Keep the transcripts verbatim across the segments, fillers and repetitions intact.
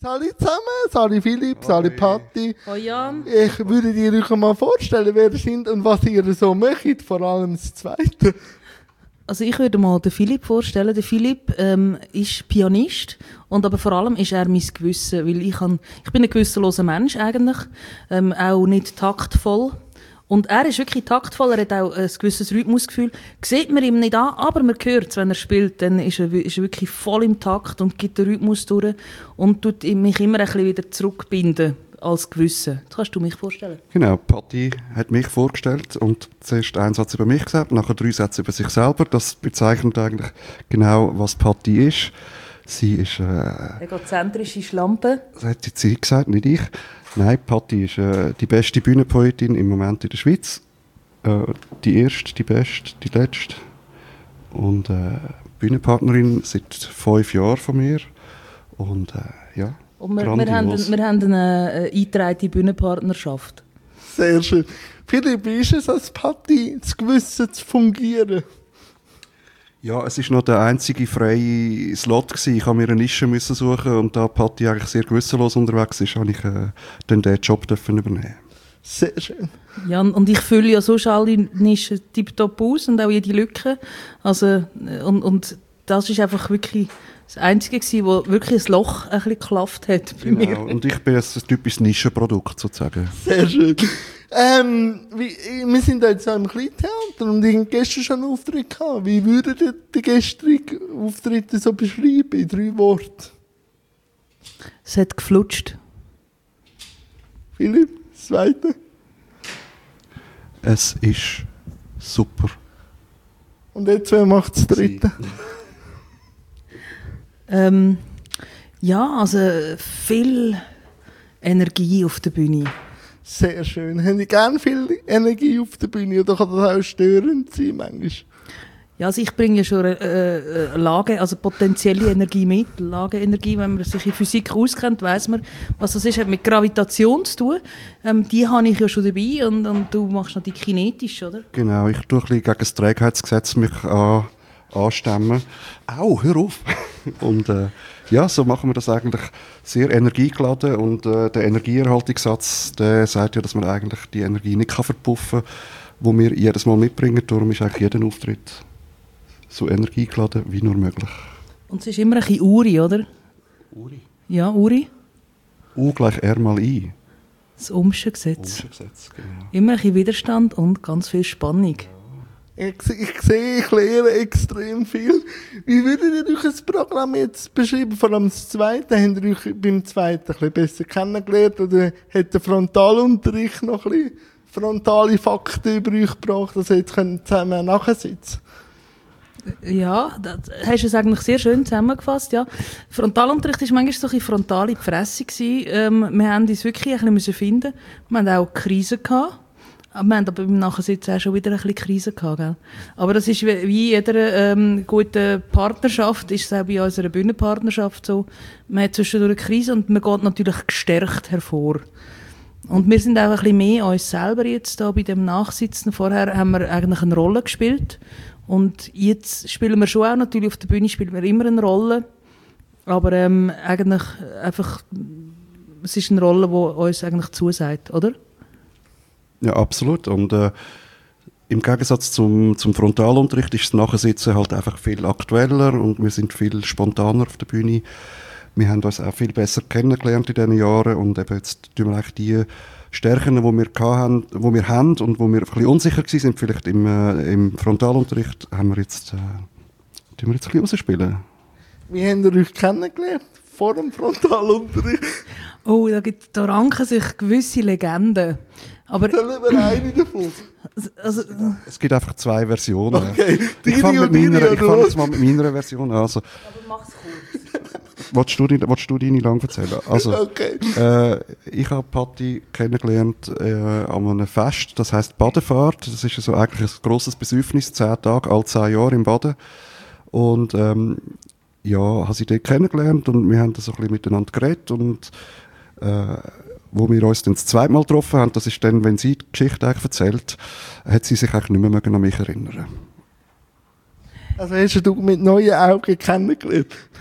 Sali zusammen, Sali Philipp, Sali Patti. Oh Jan. Ich würde dir euch mal vorstellen, wer ihr seid und was ihr so macht, vor allem das Zweite. Also ich würde mal den Philipp vorstellen. Der Philipp ähm, ist Pianist und aber vor allem ist er mein Gewissen, weil ich, kann, ich bin ein gewissenloser Mensch eigentlich, ähm, auch nicht taktvoll. Und er ist wirklich taktvoll, er hat auch ein gewisses Rhythmusgefühl. Sieht man ihm nicht an, aber man hört es, wenn er spielt, dann ist er, ist er wirklich voll im Takt und gibt den Rhythmus durch und tut mich immer ein bisschen wieder zurückbinden als Gewissen. Das kannst du mich vorstellen. Genau, Patti hat mich vorgestellt und zuerst einen Satz über mich gesagt, nachher drei Sätze über sich selber. Das bezeichnet eigentlich genau, was Patti ist. Sie ist... Äh, Egozentrische Schlampe. Das hat sie gesagt, nicht ich. Nein, Patti ist äh, die beste Bühnenpoetin im Moment in der Schweiz. Äh, die erste, die beste, die letzte. Und äh, Bühnenpartnerin seit fünf Jahren von mir. Und äh, ja, Und wir, wir, haben, wir haben eine äh, eingetragene Bühnenpartnerschaft. Sehr schön. Philipp, wie ist es als Patti, das Gewissen zu fungieren? Ja, es war noch der einzige freie Slot gewesen. Ich musste mir eine Nische müssen suchen und da Patti eigentlich sehr gewissenlos unterwegs ist, habe ich äh, dann diesen Job dürfen übernehmen. Sehr schön. Ja, und ich fülle ja sonst alle Nischen tiptop aus und auch jede Lücke. Also, und, und das ist einfach wirklich das Einzige gewesen, wo wirklich ein Loch ein bisschen geklafft hat bei Genau. mir. Und ich bin ein typisches Nischenprodukt sozusagen. Sehr schön. Ähm, wie, wir sind jetzt auch im Kleintheater und ich habe gestern schon einen Auftritt gehabt. Wie würdet ihr den gestrigen Auftritt so beschreiben, in drei Worten? Es hat geflutscht. Philipp, das Zweite? Es ist super. Und jetzt, wer macht das Dritte? Ähm, ja, also viel Energie auf der Bühne. Sehr schön. Haben Sie gerne viel Energie auf der Bühne oder kann das auch störend sein manchmal? Ja, also ich bringe ja schon eine, äh, eine Lage, also potenzielle Energie mit. Lageenergie, wenn man sich in Physik auskennt, weiss man, was das ist. Hat mit Gravitation zu tun. Ähm, die habe ich ja schon dabei und, und du machst noch die kinetisch, oder? Genau, ich tue ein bisschen gegen das Trägheitsgesetz mich an, anstemmen. Au, hör auf! Und äh, ja, so machen wir das eigentlich sehr energiegeladen und äh, der Energieerhaltungssatz, der sagt ja, dass man eigentlich die Energie nicht kann verpuffen kann, die wir jedes Mal mitbringen. Darum ist eigentlich jeder Auftritt so energiegeladen wie nur möglich. Und es ist immer ein bisschen Uri, oder? Uri? Ja, Uri. U gleich R mal I. Das Ohmsche Gesetz. Ohmsche Gesetz, genau. Immer ein bisschen Widerstand und ganz viel Spannung. Ich, ich sehe, ich lehre extrem viel. Wie würdet ihr euch das Programm jetzt beschreiben? Vor allem das Zweite, habt ihr euch beim Zweiten ein bisschen besser kennengelernt oder hat der Frontalunterricht noch ein bisschen frontale Fakten über euch gebracht, dass ihr jetzt zusammen nachsitzen könnt? Ja, das hast du es eigentlich sehr schön zusammengefasst, ja. Frontalunterricht war manchmal so ein bisschen frontal in die Fresse gewesen. Ähm, wir haben uns wirklich ein bisschen finden. Wir hatten auch Krisen gehabt. Wir haben aber beim Nachsitzen auch schon wieder ein bisschen Krise gehabt, gell? Aber das ist wie, wie jeder ähm, guten Partnerschaft, ist es auch bei unserer Bühnenpartnerschaft so. Man hat zwischendurch eine Krise und man geht natürlich gestärkt hervor. Und wir sind auch ein bisschen mehr uns selber jetzt da bei dem Nachsitzen. Vorher haben wir eigentlich eine Rolle gespielt. Und jetzt spielen wir schon auch, natürlich auf der Bühne spielen wir immer eine Rolle. Aber ähm, eigentlich einfach, es ist eine Rolle, die uns eigentlich zusagt, oder? Ja, absolut. Und äh, im Gegensatz zum, zum Frontalunterricht ist das Nachsitzen halt einfach viel aktueller und wir sind viel spontaner auf der Bühne. Wir haben uns auch viel besser kennengelernt in diesen Jahren und eben jetzt tun wir eigentlich die Stärken, die wir hatten, die wir haben und wo wir ein bisschen unsicher waren, vielleicht im, äh, im Frontalunterricht, haben wir jetzt, äh, tun wir jetzt ein bisschen rausspielen. Wie habt ihr euch kennengelernt vor dem Frontalunterricht? Oh, da, gibt, da ranken sich gewisse Legenden. Aber Sollen wir eine davon? Also, es gibt einfach zwei Versionen. Okay, ich fange und deine, ich fang jetzt mal mit meiner Version an. Also, aber mach's kurz. Willst du, willst du deine lang erzählen? Also, okay. äh, ich habe Patti kennengelernt äh, an einem Fest, das heisst Badefahrt. Das ist so eigentlich ein grosses Besäufnis, zehn Tage, alle zehn Jahre im Baden. Und ähm, ja, habe sie dort kennengelernt und wir haben da so ein bisschen miteinander geredet und äh, wo wir uns dann das zweite Mal getroffen haben, das ist dann, wenn sie die Geschichte eigentlich erzählt, hat sie sich eigentlich nicht mehr an mich erinnern. Also hast du mit neuen Augen kennengelernt?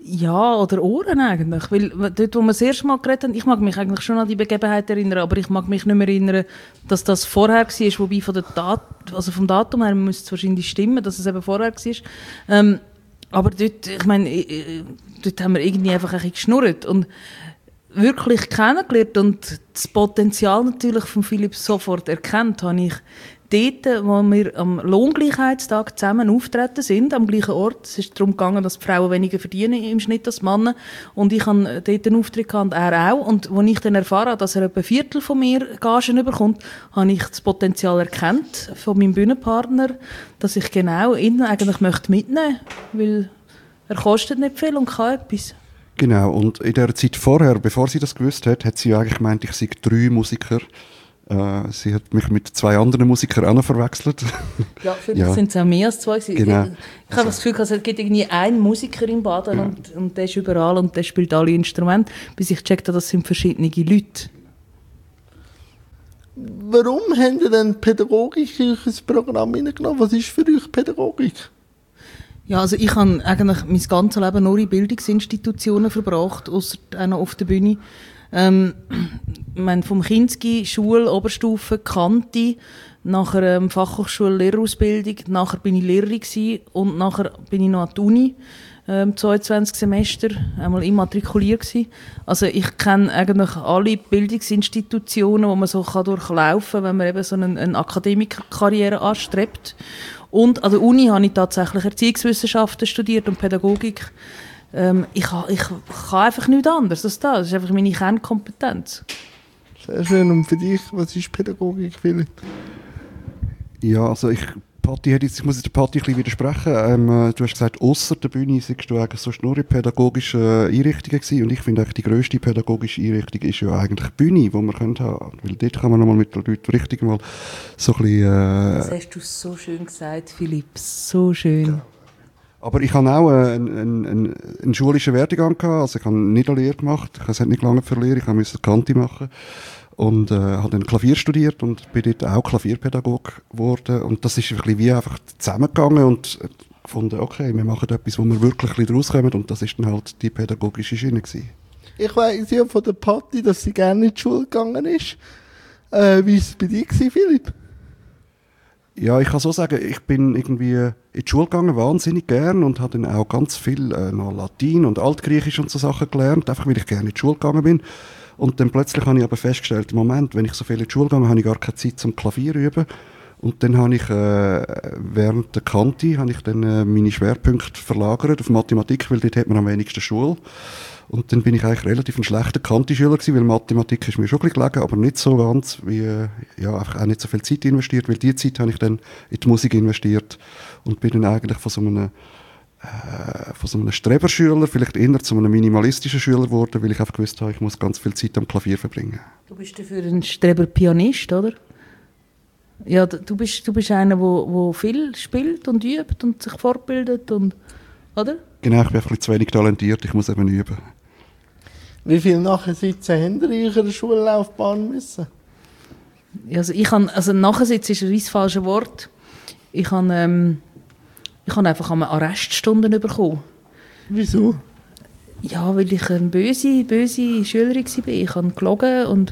Ja, oder Ohren eigentlich. Weil dort, wo wir das erste Mal geredet haben, ich mag mich eigentlich schon an die Begebenheit erinnern, aber ich mag mich nicht mehr erinnern, dass das vorher war, wobei von der Dat- also vom Datum her müsste es wahrscheinlich stimmen, dass es eben vorher war. Ähm, aber dort, ich meine, dort haben wir irgendwie einfach ein bisschen geschnurrt und wirklich kennengelernt und das Potenzial natürlich von Philipp sofort erkannt habe ich dort, wo wir am Lohngleichheitstag zusammen auftreten sind, am gleichen Ort. Es ist darum gegangen, dass die Frauen weniger verdienen im Schnitt als Männer. Und ich hatte dort einen Auftritt gehabt, und er auch. Und als ich dann erfahren habe, dass er etwa ein Viertel von mir Gagen bekommt, habe ich das Potenzial erkannt von meinem Bühnenpartner, dass ich genau ihn eigentlich möchte mitnehmen möchte, weil er kostet nicht viel und kann etwas. Genau, und in der Zeit vorher, bevor sie das gewusst hat, hat sie ja eigentlich gemeint, ich sei drei Musiker. Äh, sie hat mich mit zwei anderen Musikern auch noch verwechselt. Ja, vielleicht ja. sind es auch mehr als zwei. Genau. Ich, ich habe das Gefühl, es gibt irgendwie einen Musiker in Baden ja. und, und der ist überall und der spielt alle Instrumente, bis ich gecheckt habe, das sind verschiedene Leute. Warum habt ihr denn Pädagogik in euer Programm hineingenommen? Was ist für euch Pädagogik? Ja, also ich habe eigentlich mein ganzes Leben nur in Bildungsinstitutionen verbracht, ausser auch noch auf der Bühne. Ähm, ich meine, vom Kinski, Schule, Oberstufe, Kanti, nachher ähm, Fachhochschule, Lehrerausbildung, nachher bin ich Lehrerin gewesen und nachher bin ich noch an die Uni, ähm, zweiundzwanzig Semester, einmal immatrikuliert gewesen. Also ich kenne eigentlich alle Bildungsinstitutionen, wo man so kann durchlaufen kann, wenn man eben so eine, eine Akademikerkarriere anstrebt. Und an der Uni habe ich tatsächlich Erziehungswissenschaften studiert und Pädagogik. Ähm, ich, ha, ich kann einfach nichts anderes als das. Das ist einfach meine Kernkompetenz. Sehr schön. Und für dich, was ist Pädagogik, Philipp? Ja, also ich, Patti, ich muss jetzt der Patti ein bisschen widersprechen. Ähm, du hast gesagt, ausser der Bühne seist du eigentlich sonst nur in pädagogischen Einrichtungen gewesen. Und ich finde eigentlich, die grösste pädagogische Einrichtung ist ja eigentlich die Bühne, die man haben können. Weil dort kann man nochmal mit den Leuten richtig mal so ein bisschen... Äh, das hast du so schön gesagt, Philipp. So schön. Ja. Aber ich habe auch einen, einen, einen, einen schulischen Werdegang gehabt. Also ich habe nicht eine Lehre gemacht. Ich habe nicht lange für Lehre. Ich musste Kanti machen. Und äh, habe dann Klavier studiert und bin dort auch Klavierpädagoge geworden. Und das ist wirklich wie einfach zusammengegangen und gefunden, okay, wir machen etwas, wo wir wirklich ein bisschen rauskommen. Und das ist dann halt die pädagogische Schiene gewesen. Ich weiss ja von der Patti, dass sie gerne in die Schule gegangen ist. Äh, wie war es bei dir gewesen, Philipp? Ja, ich kann so sagen, ich bin irgendwie in die Schule gegangen, wahnsinnig gern und habe dann auch ganz viel äh, noch Latein und Altgriechisch und so Sachen gelernt, einfach weil ich gerne in die Schule gegangen bin. Und dann plötzlich habe ich aber festgestellt, im Moment, wenn ich so viel in die Schule gehe, habe ich gar keine Zeit zum Klavier üben. Und dann habe ich äh, während der Kanti habe ich dann äh, meine Schwerpunkte verlagert auf Mathematik, weil dort hat man am wenigsten Schule. Und dann bin ich eigentlich relativ ein schlechter Kanti-Schüler gewesen, weil Mathematik ist mir schon ein bisschen gelegen, aber nicht so ganz, wie, ja, einfach auch nicht so viel Zeit investiert, weil die Zeit habe ich dann in die Musik investiert und bin dann eigentlich von so einem, äh, von so einem Streberschüler vielleicht eher zu einem minimalistischen Schüler geworden, weil ich einfach gewusst habe, ich muss ganz viel Zeit am Klavier verbringen. Du bist dafür ein Streber-Pianist, oder? Ja, du bist, du bist einer, der wo, wo viel spielt und übt und sich fortbildet, und, oder? Genau, ich bin einfach zu wenig talentiert, ich muss eben üben. Wie viele Nachsitzen habt ihr in eurer Schullaufbahn müssen? Also, ich kann, also Nachsitzen ist ein das falsche Wort. Ich habe ähm, ich habe einfach einmal Arreststunden bekommen. Wieso? Ja, weil ich eine böse, böse Schülerin war. Ich habe gelogen und,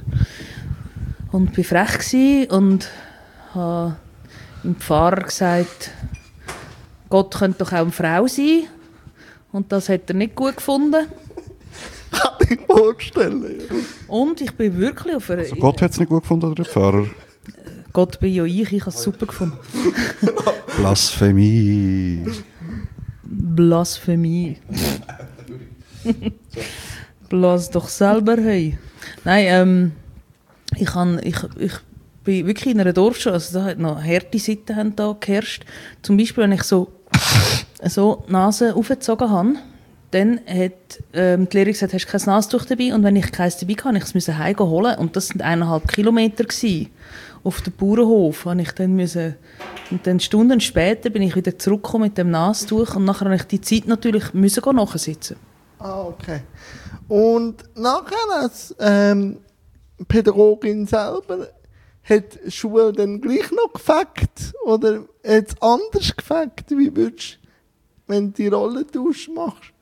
und war frech und habe dem Pfarrer gesagt, Gott könnte doch auch eine Frau sein. Und das hat er nicht gut gefunden. Kann ich mir vorstellen. Ja. Und ich bin wirklich auf einer... Also Gott hat es nicht gut gefunden, oder der Pfarrer? Gott bin ja ich, ich habe es super gefunden. Blasphemie. Blasphemie. Blas doch selber, hey. Nein, ähm, ich, kann, ich, ich bin wirklich in einer Dorfschule, also da hat noch harte Seiten haben da geherrscht. Zum Beispiel, wenn ich so, so die Nase aufgezogen habe, dann hat ähm, die Lehrerin gesagt, hast du kein Nasentuch dabei? Und wenn ich keins dabei hatte, musste ich es heim holen. Und das waren eineinhalb Kilometer gewesen. Auf dem Bauernhof. Und, ich dann müssen, und dann Stunden später bin ich wieder zurückgekommen mit dem Nasentuch. Und nachher musste ich die Zeit natürlich müssen nachsitzen. Ah, okay. Und nachher als ähm, Pädagogin selber, hat die Schule dann gleich noch gefackt? Oder hat es anders gefackt? Wie würdest du, wenn du die Rollentausch machst?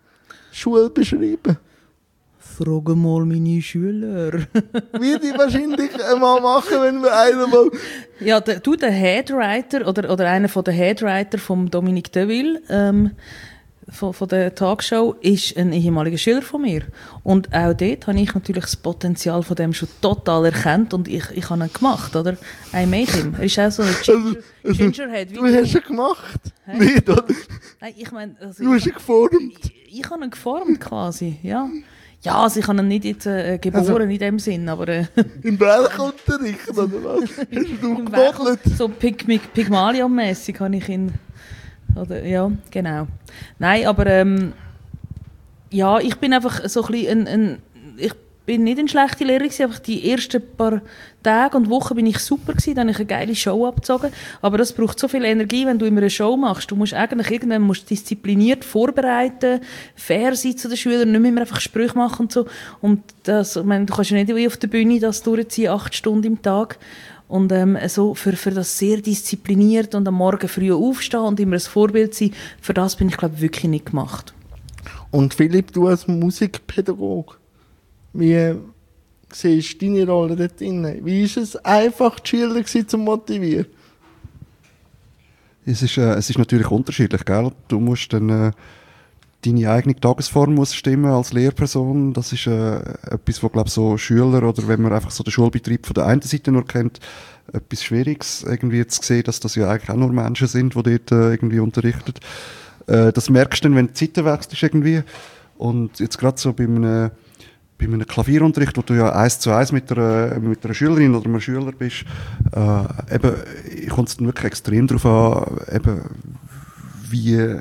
Schule beschreiben? Frage mal meine Schüler. Würde ich wahrscheinlich mal machen, wenn wir einer mal... Ja, der, du, der Headwriter oder, oder einer von der Headwriter von Dominique Deville, ähm, von, von der Talkshow, ist ein ehemaliger Schüler von mir. Und auch dort habe ich natürlich das Potenzial von dem schon total erkannt und ich, ich habe ihn gemacht, oder? I made him. Er ist auch so ein Ginger, Also, Gingerhead. Du hast ihn gemacht? Hä? Nicht, oder? Nein, ich meine... Also, Du hast ihn geformt. ich, ich habe ihn geformt quasi, ja. Ja, also ich habe ihn nicht jetzt, äh, geboren Also, in dem Sinn, aber... Äh, Im Werkunterricht, oder was? Hast du im gemodelt? So Pig, Pig, Pygmalion-mässig habe ich ihn... Oder, ja, genau. Nein, aber ähm, ja, ich bin einfach so ein bisschen ein, ein ich bin nicht eine schlechte Lehrerin gewesen, einfach die ersten paar Tage und Wochen bin ich super gewesen, dann habe ich eine geile Show abgezogen, aber das braucht so viel Energie, wenn du immer eine Show machst. Du musst eigentlich irgendwann musst diszipliniert vorbereiten, fair sein zu den Schülern, nicht mehr einfach Sprüche machen und so. Und das, ich meine, du kannst ja nicht wie auf der Bühne das durchziehen, acht Stunden im Tag. Und ähm, so für, für das sehr diszipliniert und am Morgen früh aufstehen und immer ein Vorbild sein, für das bin ich, glaube ich, wirklich nicht gemacht. Und Philipp, du als Musikpädagoge, wie siehst du deine Rolle dort drin? Wie war es einfach, die Schüler gewesen, zu motivieren? Es ist, äh, es ist natürlich unterschiedlich, gell? Du musst dann... Äh, deine eigene Tagesform muss stimmen als Lehrperson. Das ist äh, etwas, wo, glaube so Schüler oder wenn man einfach so den Schulbetrieb von der einen Seite nur kennt, etwas Schwieriges irgendwie zu sehen, dass das ja eigentlich auch nur Menschen sind, die dort äh, irgendwie unterrichten. Äh, das merkst du dann, wenn die Zeiten wechselst irgendwie. Und jetzt gerade so bei einem, bei einem Klavierunterricht, wo du ja eins zu eins mit einer, mit einer Schülerin oder einem Schüler bist, äh, eben, kommt es dann wirklich extrem darauf an, eben, wie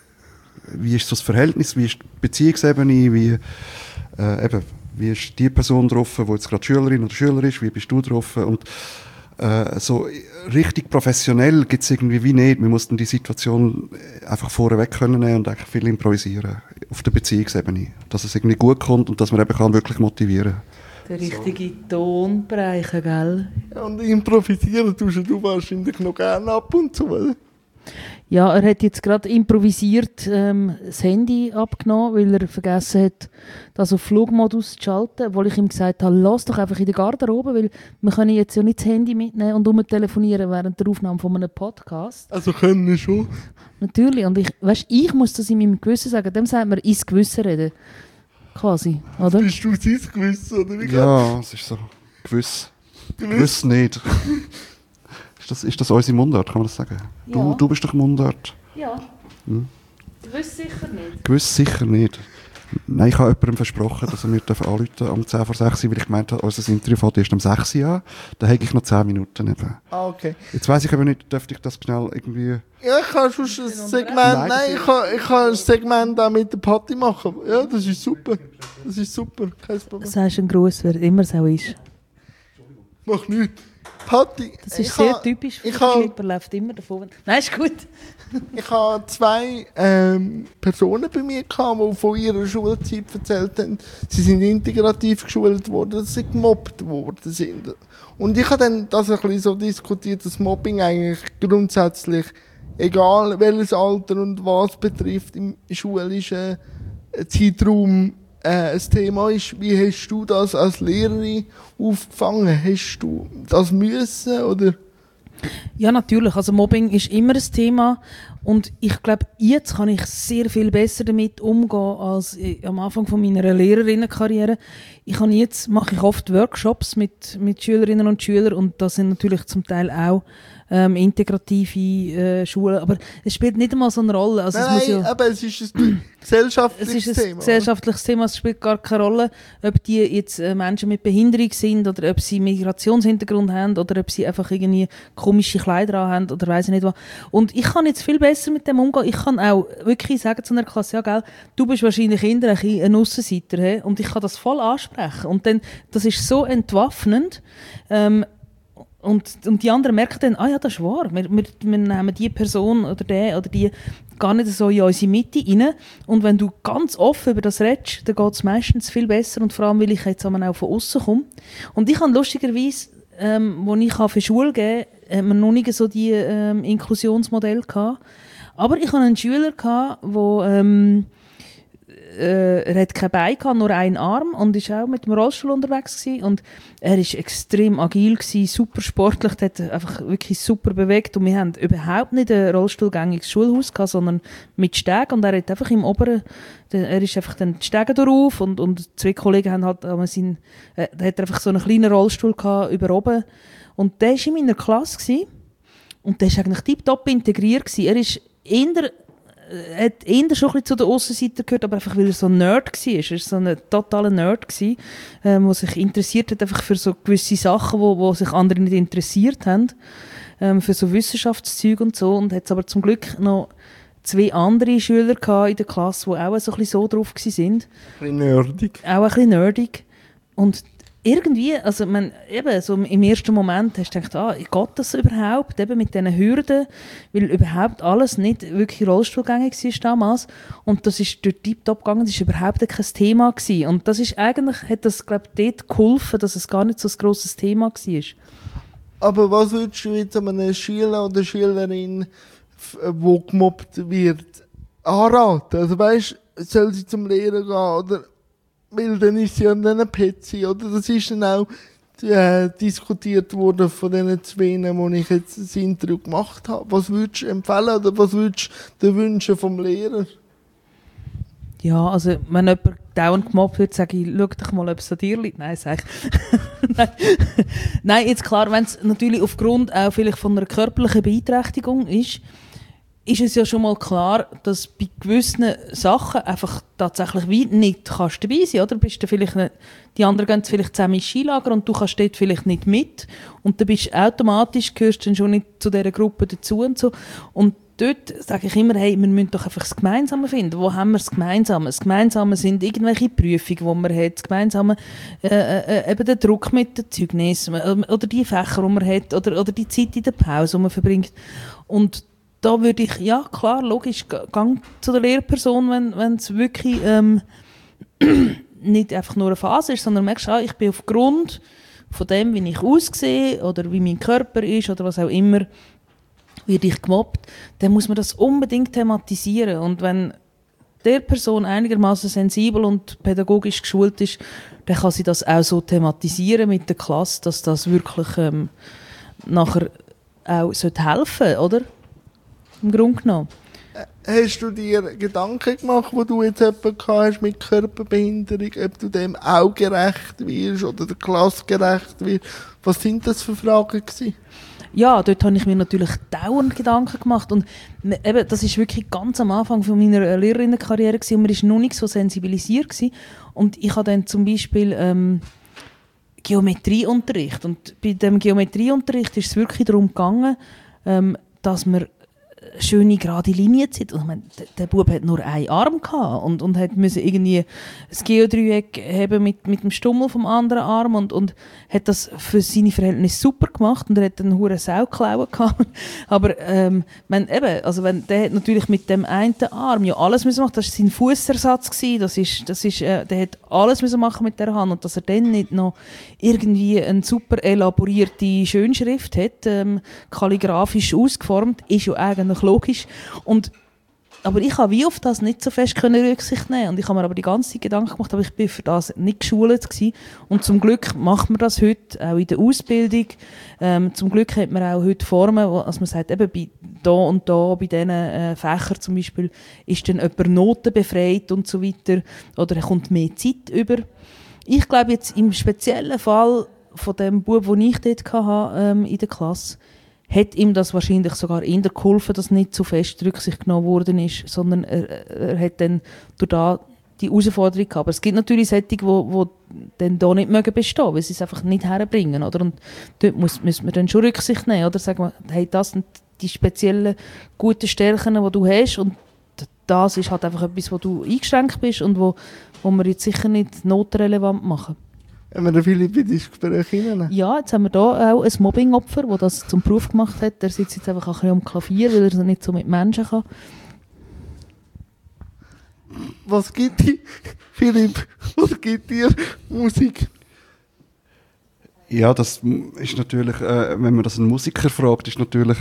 wie ist so das Verhältnis, wie ist die Beziehungsebene, wie, äh, eben, wie ist die Person drauf, die jetzt gerade Schülerin oder Schüler ist, wie bist du drauf und äh, so richtig professionell gibt es irgendwie wie nicht. Man muss dann die Situation einfach vorweg können nehmen und eigentlich viel improvisieren auf der Beziehungsebene, dass es irgendwie gut kommt und dass man eben kann wirklich motivieren kann. Der richtige so. Ton bereichen, gell? Ja, und improvisieren tust du wahrscheinlich noch gerne ab und zu, oder? Ja, er hat jetzt gerade improvisiert ähm, das Handy abgenommen, weil er vergessen hat, das auf Flugmodus zu schalten, obwohl ich ihm gesagt habe, lass doch einfach in der Garderobe, weil wir können jetzt ja nicht das Handy mitnehmen und rumtelefonieren während der Aufnahme von einem Podcast. Also können wir schon. Natürlich, und ich, weißt, ich muss das in meinem Gewissen sagen, dem sagt man ins Gewissen reden, quasi, oder? Bist du sein Gewissen, oder? Wie ja, es ist so gewiss. Gewiss, gewiss nicht. Ist das, ist das unsere Mundart, kann man das sagen? Ja. Du, du bist doch Mundart. Ja. Hm? Gewiss sicher nicht. Gewiss sicher nicht. Nein, ich habe jemandem versprochen, dass er mir anrufen darf um zehn vor sechs, weil ich gemeint habe, unser Interview fängt erst um sechs an. Da habe ich noch zehn Minuten eben. Ah, okay. Jetzt weiss ich aber nicht, dürfte ich das schnell irgendwie... Ja, ich kann schon ein Segment, Nein, nein, ich kann, ich kann ein Segment auch mit der Patti machen. Ja, das ist super. Das ist super, kein Problem. Das heißt ein Gruß, wer immer so ist. Mach nichts. Patti, Das ist ich sehr ha, typisch für ich Philipp, er läuft immer davon. Nein, ist gut. Ich habe zwei ähm, Personen bei mir gehabt, die von ihrer Schulzeit erzählt haben, sie sind integrativ geschult worden, dass sie gemobbt worden sind. Und ich habe dann das ein bisschen so diskutiert, dass Mobbing eigentlich grundsätzlich, egal welches Alter und was betrifft, im schulischen Zeitraum äh, ein Thema ist. Wie hast du das als Lehrerin aufgefangen? Hast du das müssen, oder? Ja, natürlich. Also Mobbing ist immer ein Thema und ich glaube, jetzt kann ich sehr viel besser damit umgehen als am Anfang von meiner Lehrerinnenkarriere. Ich habe jetzt mache ich oft Workshops mit mit Schülerinnen und Schülern und das sind natürlich zum Teil auch ähm, integrative äh, Schulen, aber es spielt nicht einmal so eine Rolle. Also Nein, es muss nein, ja, aber es ist ein gesellschaftliches es ist ein Thema. gesellschaftliches Thema, es spielt gar keine Rolle, ob die jetzt äh, Menschen mit Behinderung sind oder ob sie Migrationshintergrund haben oder ob sie einfach irgendwie komische Kleider haben oder weiss ich nicht was. Und ich kann jetzt viel besser mit dem umgehen. Ich kann auch wirklich sagen zu einer Klasse, ja gell, du bist wahrscheinlich eher ein, ein Aussenseiter, he? Und ich kann das voll ansprechen. Und dann, das ist so entwaffnend. Ähm, Und, und die anderen merken dann, ah ja, das ist wahr. Wir, wir, wir nehmen die Person oder die oder die gar nicht so in unsere Mitte rein. Und wenn du ganz offen über das redest, dann geht es meistens viel besser. Und vor allem, weil ich jetzt auch von außen komme. Und ich habe lustigerweise, ähm, als ich für Schule geben konnte, haben wir noch nicht so die ähm, Inklusionsmodelle gehabt. Aber ich hatte einen Schüler, der ähm, äh, er hat kein Bein gehabt, nur einen Arm und war auch mit dem Rollstuhl unterwegs gewesen. Und er war extrem agil gewesen, super sportlich, hat einfach wirklich super bewegt und wir haben überhaupt nicht ein rollstuhlgängiges Schulhaus gehabt, sondern mit Stegen und er hat einfach im oberen, er ist einfach dann die Stege drauf und, und zwei Kollegen haben halt, äh, seinen, äh, er hat einfach so einen kleinen Rollstuhl gehabt über oben und der war in meiner Klasse gewesen. Und der war eigentlich tiptop integriert gewesen. Er ist eher Er hat eher schon ein bisschen zu den Aussenseitern gehört, aber einfach weil er so ein Nerd war. Er war so ein totaler Nerd, der ähm, sich interessiert hat einfach für so gewisse Sachen, wo, wo sich andere nicht interessiert haben. Ähm, für so Wissenschaftszeug und so. Und hat aber zum Glück noch zwei andere Schüler gehabt in der Klasse, die auch so ein bisschen so drauf waren. Ein bisschen nerdig. Auch ein bisschen nerdig. Und irgendwie, also man, eben, so im ersten Moment hast du gedacht, ah, geht das überhaupt, eben mit diesen Hürden, weil überhaupt alles nicht wirklich rollstuhlgängig war damals und das ist durch tiptop gegangen, das war überhaupt kein Thema gewesen. Und das ist eigentlich, hat das, glaube ich, dort geholfen, dass es gar nicht so ein grosses Thema war. Aber was würdest du jetzt einem Schüler oder Schülerin, die gemobbt wird, anraten? Also weißt, soll sie zum Lehrer gehen oder... Weil dann ist sie an diesen P C, oder? Das ist dann auch äh, diskutiert worden von diesen zwei, wo ich jetzt das Interview gemacht habe. Was würdest du empfehlen oder was würdest du dir wünschen vom Lehrer? Ja, also wenn jemand dauernd gemobbt wird, sage ich, schau doch mal, ob es an dir liegt. Nein, sage ich. Nein. Nein, jetzt klar, wenn es natürlich aufgrund auch vielleicht von einer körperlichen Beeinträchtigung ist, ist es ja schon mal klar, dass bei gewissen Sachen einfach tatsächlich wie nicht kannst dabei sein, oder? Bist du vielleicht nicht, die anderen gehen vielleicht zusammen ins Skilager und du kannst dort vielleicht nicht mit und dann bist du automatisch, gehörst dann schon nicht zu dieser Gruppe dazu und so. Und dort sage ich immer, hey, wir müssen doch einfach das Gemeinsame finden. Wo haben wir das Gemeinsame? Das Gemeinsame sind irgendwelche Prüfungen, die man hat. Das Gemeinsame äh, äh, eben der Druck mit den Zeugnissen oder die Fächer, die man hat oder, oder die Zeit in der Pause, die man verbringt. Und da würde ich, ja klar, logisch, gang zu der Lehrperson, wenn wenn es wirklich ähm, nicht einfach nur eine Phase ist, sondern merkst, ah, ich bin aufgrund von dem, wie ich aussehe oder wie mein Körper ist oder was auch immer, werde ich gemobbt, dann muss man das unbedingt thematisieren. Und wenn der Person einigermaßen sensibel und pädagogisch geschult ist, dann kann sie das auch so thematisieren mit der Klasse, dass das wirklich ähm, nachher auch helfen sollte, oder? Im Grunde genommen. Hast du dir Gedanken gemacht, wo du jetzt jemanden hast mit Körperbehinderung, ob du dem auch gerecht wirst oder der Klasse gerecht wirst? Was sind das für Fragen gewesen? Ja, dort habe ich mir natürlich dauernd Gedanken gemacht und eben, das ist wirklich ganz am Anfang von meiner Lehrerinnenkarriere gewesen, und man war noch nicht so sensibilisiert gewesen. Und ich habe dann zum Beispiel ähm, Geometrieunterricht und bei dem Geometrieunterricht ist es wirklich darum gegangen, ähm, dass man schöne gerade Linien zieht. Ich meine, der, der Bub hat nur einen Arm gehabt und, und hat müssen irgendwie das Geodreieck haben mit, mit dem Stummel vom anderen Arm und, und hat das für seine Verhältnisse super gemacht und er hat einen hohen Sauklauen gehabt. Aber ähm, wenn, eben, also wenn, der hat natürlich mit dem einen Arm ja alles müssen machen. Das war sein Fussersatz gewesen. Das ist, das ist, äh, der hat alles müssen machen mit der Hand und dass er dann nicht noch irgendwie eine super elaborierte Schönschrift hat, ähm, kalligrafisch ausgeformt, ist ja eigentlich logisch. Und, aber ich habe wie auf das nicht so fest können Rücksicht nehmen und ich habe mir aber die ganze Zeit Gedanken gemacht, aber ich bin für das nicht geschult gewesen. Und zum Glück macht man das heute auch in der Ausbildung. Ähm, zum Glück hat man auch heute Formen, wo also man sagt, eben bei da und da, bei diesen äh, Fächern zum Beispiel, ist dann jemand Noten befreit und so weiter oder er kommt mehr Zeit über. Ich glaube jetzt im speziellen Fall von dem Bub, den ich dort hatte, ähm, in der Klasse, hat ihm das wahrscheinlich sogar eher geholfen, dass nicht zu fest Rücksicht genommen worden ist, sondern er, er hat dann durch da die Herausforderung gehabt. Aber es gibt natürlich solche, die, die dann da nicht mögen bestehen, weil sie es einfach nicht herbringen, oder? Und dort muss, muss man dann schon Rücksicht nehmen, oder? Sagen wir, hey, das sind die speziellen guten Stärken, die du hast und das ist halt einfach etwas, wo du eingeschränkt bist und wo, wo wir jetzt sicher nicht notrelevant machen. Haben wir den Philipp in das Gespräch hinein? Ja, jetzt haben wir hier auch ein Mobbing-Opfer, das das zum Beruf gemacht hat. Der sitzt jetzt einfach ein bisschen am Klavier, weil er nicht so mit Menschen kann. Was gibt dir, Philipp, was gibt dir Musik? Ja, das ist natürlich, äh, wenn man das einen Musiker fragt, ist natürlich...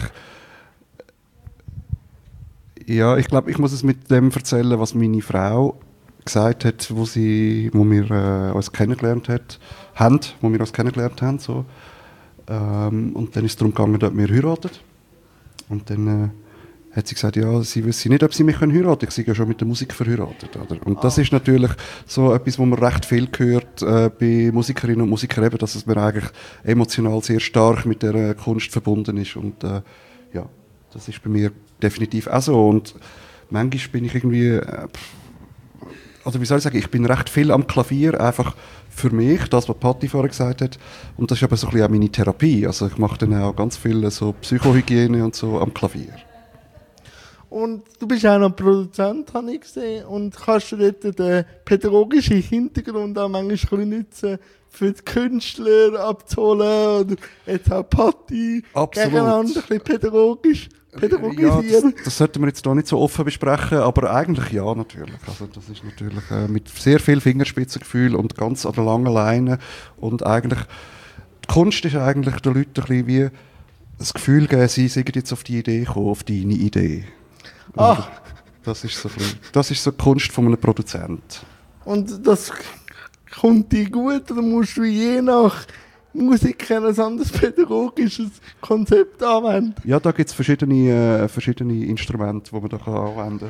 Ja, ich glaube, ich muss es mit dem erzählen, was meine Frau gesagt hat, wo, sie, wo wir äh, uns kennengelernt hat, haben, wo wir uns kennengelernt haben. So. Ähm, und dann ist es darum gegangen, dass wir heiraten. Und dann äh, hat sie gesagt, ja, sie wüsste nicht, ob sie mich heiraten können. Ich sei ja schon mit der Musik verheiratet. Oder? Und ah. das ist natürlich so etwas, wo man recht viel hört äh, bei Musikerinnen und Musikern, eben, dass es mir eigentlich emotional sehr stark mit der äh, Kunst verbunden ist. Und äh, ja, das ist bei mir definitiv auch so. Und manchmal bin ich irgendwie, äh, also wie soll ich sagen, ich bin recht viel am Klavier, einfach für mich, das, was Patti vorher gesagt hat. Und das ist aber so ein bisschen auch meine Therapie. Also ich mache dann auch ganz viel so Psychohygiene und so am Klavier. Und du bist auch noch Produzent, habe ich gesehen. Und kannst du dort den pädagogischen Hintergrund auch manchmal nutzen, für die Künstler abzuholen? Oder jetzt auch Patti gegeneinander ein bisschen pädagogisch pädagogisieren? Ja, das, das sollten wir jetzt hier nicht so offen besprechen, aber eigentlich ja, natürlich. Also das ist natürlich äh, mit sehr viel Fingerspitzengefühl und ganz an der langen Leine. Und eigentlich, die Kunst ist eigentlich den Leuten ein bisschen wie das Gefühl geben, sie sind jetzt auf die Idee gekommen, auf deine Idee. Ah. Das ist so ein bisschen, das ist so die Kunst von einem Produzenten. Und das kommt dir gut, oder musst du je nach Musiker ein anderes pädagogisches Konzept anwenden? Ja, da gibt es verschiedene, äh, verschiedene Instrumente, die man da kann anwenden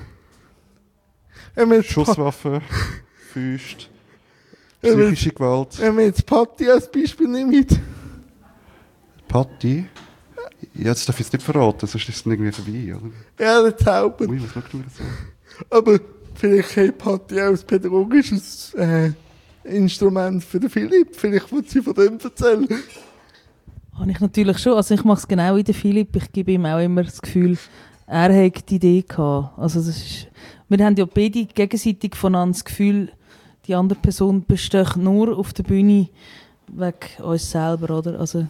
kann. Schusswaffen, Fäuste, psychische Gewalt. Wenn man jetzt Patti als Beispiel nimmt. Patti? Ja, jetzt darf ich es nicht verraten, sonst ist es irgendwie vorbei, oder? Ja, der Zauber. Ui, was schaust du mir so? Aber vielleicht hat Patti auch ein pädagogisches äh, Instrument für den Philipp. Vielleicht will sie von dem erzählen. Habe ich natürlich schon. Also ich mache es genau wie der Philipp. Ich gebe ihm auch immer das Gefühl, er hat die Idee gehabt. Also das ist, wir haben ja beide gegenseitig voneinander das Gefühl, die andere Person besteht nur auf der Bühne wegen uns selber, oder? Also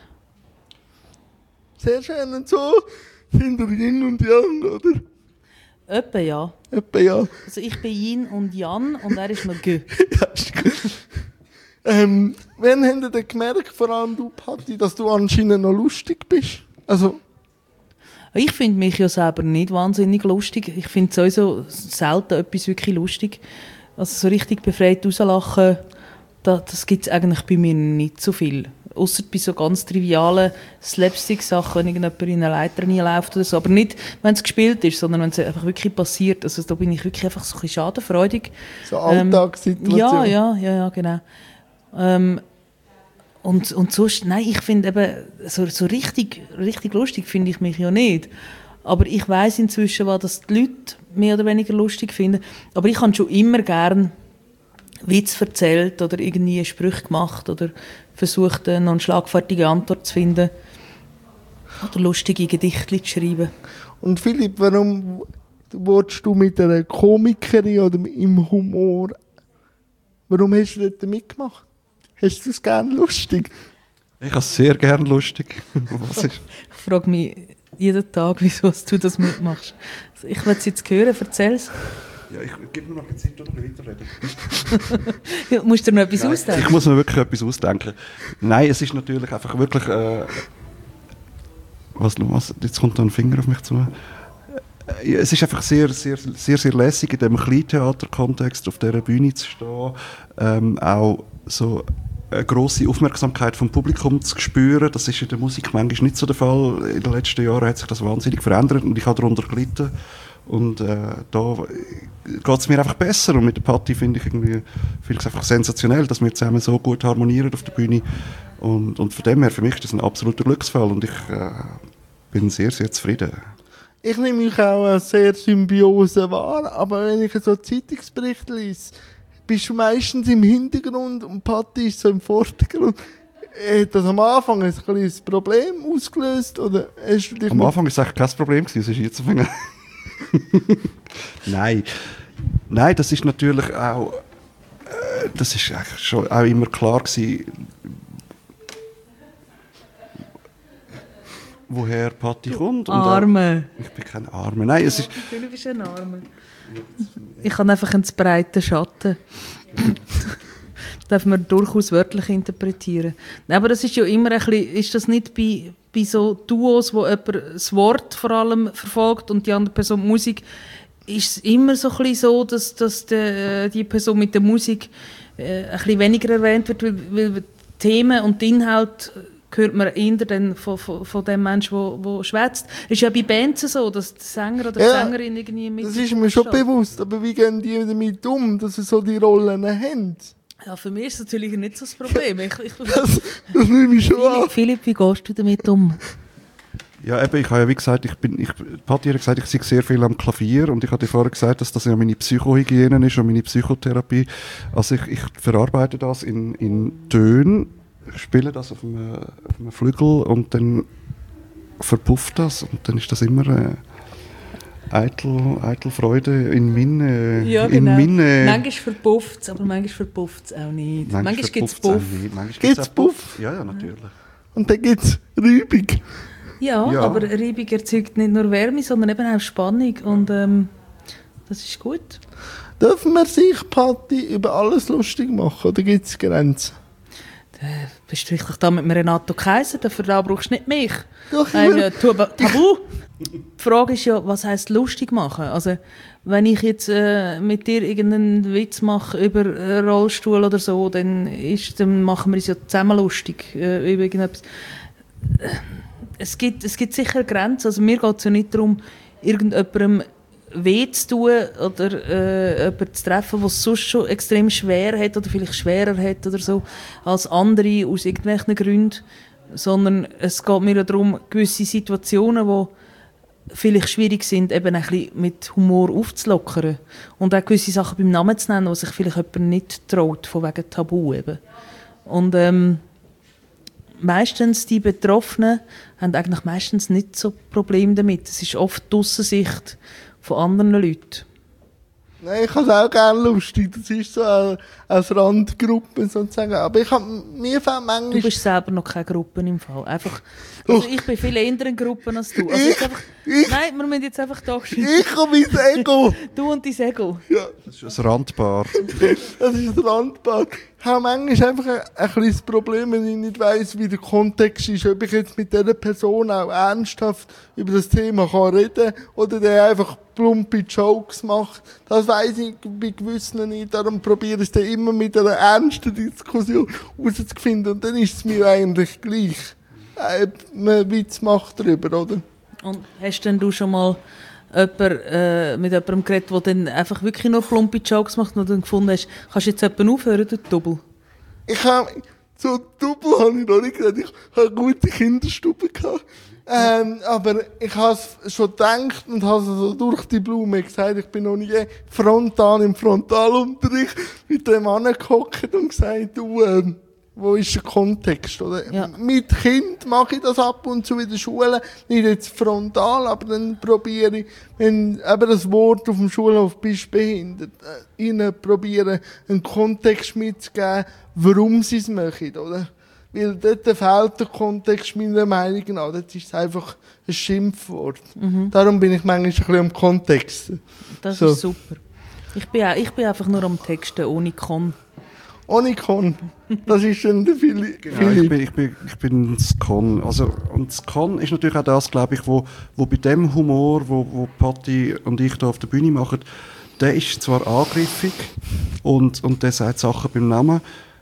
sehr schön und so sind wir Yin und Yang, oder? Etwa ja. Etwa ja. Also ich bin Yin und Yang und er ist noch Gö. Ja, ist gut. Ähm, wann habt ihr denn gemerkt, vor allem du, Patti, dass du anscheinend noch lustig bist? Also ich finde mich ja selber nicht wahnsinnig lustig. Ich finde sowieso selten etwas wirklich lustig. Also so richtig befreit rauslachen, da, das gibt es eigentlich bei mir nicht so viel. Ausser bei so ganz trivialen Slapstick-Sachen, wenn irgendjemand in eine Leiter reinläuft oder so. Aber nicht, wenn es gespielt ist, sondern wenn es einfach wirklich passiert. Also da bin ich wirklich einfach so ein bisschen schadenfreudig. So Alltagssituation. Ähm, ja, ja, ja, ja, genau. Ähm, und, und sonst, nein, ich finde eben, so, so richtig, richtig lustig finde ich mich ja nicht. Aber ich weiss inzwischen, was das die Leute mehr oder weniger lustig finden. Aber ich habe schon immer gern Witz erzählt oder irgendwie Sprüche gemacht oder versucht, noch eine schlagfertige Antwort zu finden oder lustige Gedichte zu schreiben. Und Philipp, warum willst du mit einer Komikerin oder im Humor, warum hast du dort mitgemacht? Hast du es gerne lustig? Ich habe es sehr gerne lustig. Was ist? Ich frage mich jeden Tag, wieso du das mitmachst. Ich will es jetzt hören, erzähl es. Ja, ich gebe mir noch ein Zeit, oder weiterreden. Ja, musst du dir noch etwas Nein, ausdenken? Ich muss mir wirklich etwas ausdenken. Nein, es ist natürlich einfach wirklich... Äh, was, was, jetzt kommt da ein Finger auf mich zu. Äh, es ist einfach sehr, sehr, sehr, sehr lässig, in diesem Kleintheater-Kontext auf dieser Bühne zu stehen. Ähm, auch so eine grosse Aufmerksamkeit vom Publikum zu spüren. Das ist in der Musik manchmal nicht so der Fall. In den letzten Jahren hat sich das wahnsinnig verändert und ich habe darunter gelitten. Und äh, da geht es mir einfach besser. Und mit der Patti finde ich irgendwie finde ich es einfach sensationell, dass wir zusammen so gut harmonieren auf der Bühne. Und, und von dem her, für mich ist das ein absoluter Glücksfall. Und ich äh, bin sehr, sehr zufrieden. Ich nehme mich auch als sehr Symbiose wahr. Aber wenn ich so Zeitungsberichte lese, bist du meistens im Hintergrund und Patti ist so im Vordergrund. Hat das am Anfang ein kleines Problem ausgelöst? Oder hast du dich am Anfang war es eigentlich kein Problem, es ist jetzt auf Nein. Nein, das ist natürlich auch, äh, das ist eigentlich schon auch immer klar gewesen, woher Patti kommt. Und Arme. Auch, ich bin kein Arme. Nein, es ist... Du bist ein Arme. Ich habe einfach einen breiten Schatten. Das darf man durchaus wörtlich interpretieren. Aber das ist ja immer ein bisschen, ist das nicht bei, bei so Duos, wo jemand das Wort vor allem verfolgt und die andere Person Musik, ist es immer so, ein bisschen so, dass, dass die, die Person mit der Musik äh, ein bisschen weniger erwähnt wird, weil, weil die Themen und die Inhalte hört man eher dann von, von, von dem Menschen, der, der schwätzt. Es ist ja bei Bands so, dass der Sänger oder die Ja, Sängerin irgendwie mit. Das ist mir schon bewusst, aber wie gehen die damit um, dass sie so die Rollen haben? Ja, für mich ist das natürlich nicht so das Problem. Ich, ich, Das, das nehme ich schon an. Philipp, wie gehst du damit um? Ja, eben, ich habe ja wie gesagt, ich bin, ich, Patti hat gesagt, ich sei sehr viel am Klavier und ich hatte vorher gesagt, dass das ja meine Psychohygiene ist und meine Psychotherapie. Also ich, ich verarbeite das in, in Tönen, spiele das auf einem, auf einem Flügel und dann verpufft das und dann ist das immer äh, eitel, eitel Freude in meine... Ja, genau. In meine manchmal verpufft es, aber manchmal verpufft es auch nicht. Manchmal, manchmal gibt es Puff. Gibt es Puff? Ja, ja, natürlich. Und dann gibt es Reibung. Ja, ja, aber Reibung erzeugt nicht nur Wärme, sondern eben auch Spannung und ähm, das ist gut. Dürfen wir sich, Patti, über alles lustig machen oder gibt es Grenzen? Du bist richtig da mit Renato Kaiser, dafür da brauchst du nicht mich. Doch, Ein äh, Tabu. Die Frage ist ja, was heisst lustig machen? Also, wenn ich jetzt äh, mit dir irgendeinen Witz mache über einen Rollstuhl oder so, dann, ist, dann machen wir uns ja zusammen lustig äh, über irgendetwas. Es gibt, es gibt sicher Grenzen. Also mir geht es ja nicht darum, irgendjemandem weh zu tun oder äh, jemanden zu treffen, der es sonst schon extrem schwer hat oder vielleicht schwerer hat oder so als andere aus irgendwelchen Gründen. Sondern es geht mir ja darum, gewisse Situationen, die vielleicht schwierig sind, eben ein bisschen mit Humor aufzulockern. Und auch gewisse Sachen beim Namen zu nennen, die sich vielleicht jemand nicht traut, von wegen Tabu eben. Und ähm, meistens die Betroffenen haben eigentlich meistens nicht so Probleme damit. Es ist oft die Aussensicht von anderen Leuten. Nein, ich habe es auch gerne lustig. Das ist so eine, eine Randgruppe sozusagen. Aber ich habe mir fällt manchmal... Du bist selber noch keine Gruppe im Fall. Einfach, also ich bin viel eher in Gruppen als du. Also ich, einfach, ich, nein, wir müssen jetzt einfach da stehen. Ich und mein Ego. Du und dein Ego. Ja. Das ist ein Randbar. Das ist ein Randbar. Ich habe manchmal einfach ein, ein kleines Problem, wenn ich nicht weiss, wie der Kontext ist. Ob ich jetzt mit dieser Person auch ernsthaft über das Thema kann reden kann oder der einfach plumpe Jokes macht. Das weiss ich bei gewissen nicht. Darum probiere ich es dann immer mit einer ernsten Diskussion herauszufinden. Und dann ist es mir eigentlich gleich. Ob man einen Witz macht darüber, oder? Und hast denn du schon mal jemand, äh, mit jemandem geredet, der dann einfach wirklich nur plumpe Jokes macht und dann gefunden hast, kannst du jetzt jemanden aufhören, du Double? Ich habe, so Double habe ich noch nicht geredet. Ich habe eine gute Kinderstube gehabt. Ähm, aber ich habe es schon gedacht und habe es so durch die Blume gesagt, ich bin noch nie frontal im Frontalunterricht mit dem angehockt und gesagt, du, ähm, wo ist der Kontext, oder? Ja. Mit Kind mache ich das ab und zu in der Schule, nicht jetzt frontal, aber dann probiere ich, wenn eben das Wort auf dem Schulhof bist behindert, äh, ihnen probieren, einen Kontext mitzugeben, warum sie es machen, oder? Weil dort fehlt der Kontext meiner Meinung nach, dort ist es einfach ein Schimpfwort. Mhm. Darum bin ich manchmal ein bisschen am Kontext. Das so. ist super. Ich bin, auch, ich bin einfach nur am Texten, ohne Con. Ohne Con. Das ist dann der Philipp. Genau, ich bin, ich bin, ich bin das Con. Also, und das Con ist natürlich auch das, glaube ich, wo, wo bei dem Humor, wo, wo Patti und ich hier auf der Bühne machen, der ist zwar angriffig und, und der sagt Sachen beim Namen,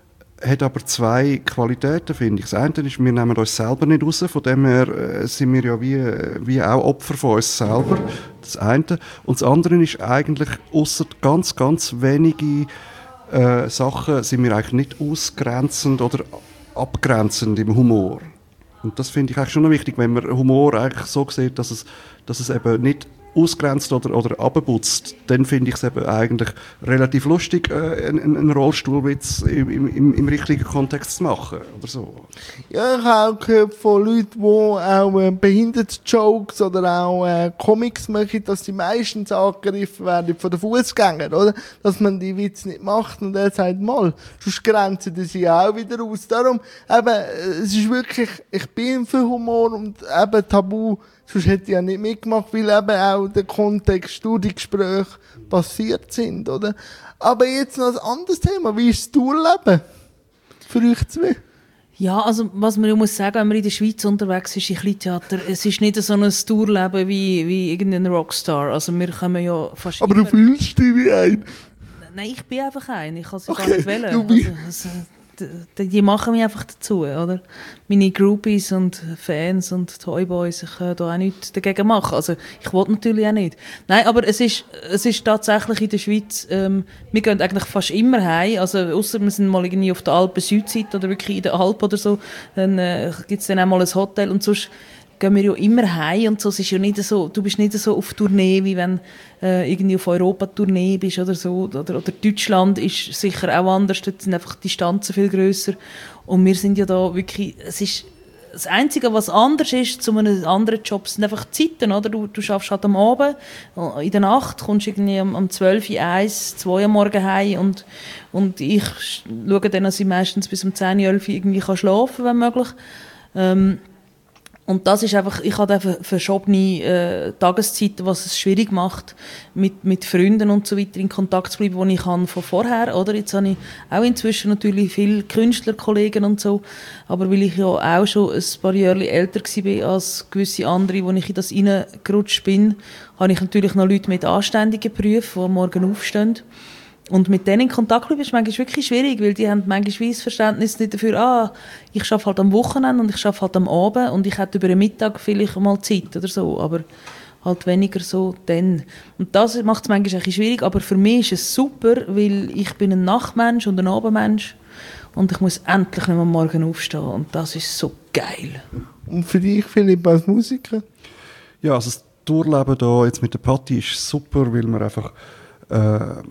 hat aber zwei Qualitäten, finde ich. Das eine ist, wir nehmen uns selber nicht raus, von dem her äh, sind wir ja wie, wie auch Opfer von uns selber. Das eine. Und das andere ist eigentlich, ausser ganz, ganz wenige äh, Sachen, sind wir eigentlich nicht ausgrenzend oder abgrenzend im Humor. Und das finde ich eigentlich schon noch wichtig, wenn man Humor eigentlich so sieht, dass es, dass es eben nicht ausgrenzt oder, oder abputzt, dann finde ich es eben eigentlich relativ lustig, äh, einen, einen Rollstuhlwitz im, im, im richtigen Kontext zu machen, oder so. Ja, ich habe auch gehört von Leuten, die auch äh, Behinderten-Jokes oder auch äh, Comics machen, dass die meistens angegriffen werden von den Fußgängern, oder? Dass man die Witze nicht macht und er sagt, mal, sonst grenzen die sich auch wieder aus. Darum, eben, es ist wirklich, ich bin für Humor und eben Tabu, sonst hätte ich ja nicht mitgemacht, weil eben auch der Kontext durch die Gespräche passiert sind, oder? Aber jetzt noch ein anderes Thema. Wie ist das Tourleben für euch zwei? Ja, also was man ja muss sagen, wenn man in der Schweiz unterwegs ist, in Kleintheater, es ist nicht so ein Tourleben wie, wie irgendein Rockstar. Also wir kommen ja fast Aber immer... du fühlst dich wie ein. Nein, ich bin einfach ein. Ich kann es ja Okay, gar nicht wählen. du bist- Also, also, die, die machen mich einfach dazu, oder? Meine Groupies und Fans und Toyboys, ich kann da auch nichts dagegen machen. Also ich wollte natürlich auch nicht. Nein, aber es ist, es ist tatsächlich in der Schweiz, ähm, wir gehen eigentlich fast immer heim, also ausser wir sind mal irgendwie auf der Alpen-Südseite oder wirklich in der Alp oder so, dann äh, gibt es dann auch mal ein Hotel und sonst gehen wir ja immer heim und so. Es ist ja nicht so, du bist nicht so auf Tournee, wie wenn äh, irgendwie auf Europa-Tournee bist oder so. Oder, oder Deutschland ist sicher auch anders, dort sind einfach die Distanzen viel grösser. Und wir sind ja da wirklich, es ist das Einzige, was anders ist zu einem anderen Job, sind einfach die Zeiten, oder? Du, du schaffst halt am Abend, in der Nacht kommst du irgendwie um, um zwölf, eins, zwei am Morgen heim und, und ich schaue dann, dass ich meistens bis um zehn, elf irgendwie kann schlafen, wenn möglich. Ähm, Und das ist einfach, ich habe einfach verschobene äh, Tageszeiten, was es schwierig macht, mit, mit Freunden und so weiter in Kontakt zu bleiben, wo ich kann von vorher, oder? Jetzt habe ich auch inzwischen natürlich viele Künstlerkollegen und so, aber weil ich ja auch schon ein paar Jahre älter war als gewisse andere, wo ich in das reingerutscht bin, habe ich natürlich noch Leute mit anständigen Berufen, die morgen aufstehen. Und mit denen in Kontakt bleiben ist manchmal wirklich schwierig, weil die haben manchmal das Verständnis nicht dafür, ah, ich arbeite halt am Wochenende und ich arbeite halt am Abend und ich hätte über den Mittag vielleicht mal Zeit oder so, aber halt weniger so dann. Und das macht es manchmal ein bisschen schwierig, aber für mich ist es super, weil ich bin ein Nachtmensch und ein Abendmensch und ich muss endlich nicht mehr morgen aufstehen und das ist so geil. Und für dich, Philipp, als Musiker? Ja, also das Tourleben da jetzt mit der Patti ist super, weil wir einfach äh,